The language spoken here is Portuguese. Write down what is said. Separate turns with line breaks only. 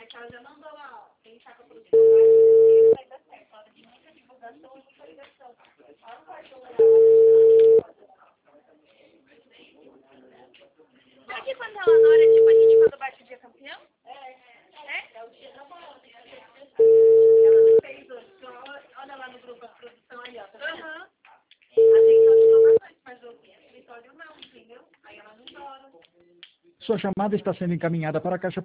que ela já mandou lá, ó. Quem tá com a produção vai dar certo. Hora de muita divulgação e muita ligação. Ela não vai jogar. Aqui quando ela na hora, tipo, a gente quando bate o dia campeão? É o dia da bola. Ela não fez hoje. Olha lá no grupo da produção aí, ó. Tá vendo? A gente ajudou bastante, mas o escritório não, entendeu? Aí ela não dora.
Sua chamada está sendo encaminhada para a caixa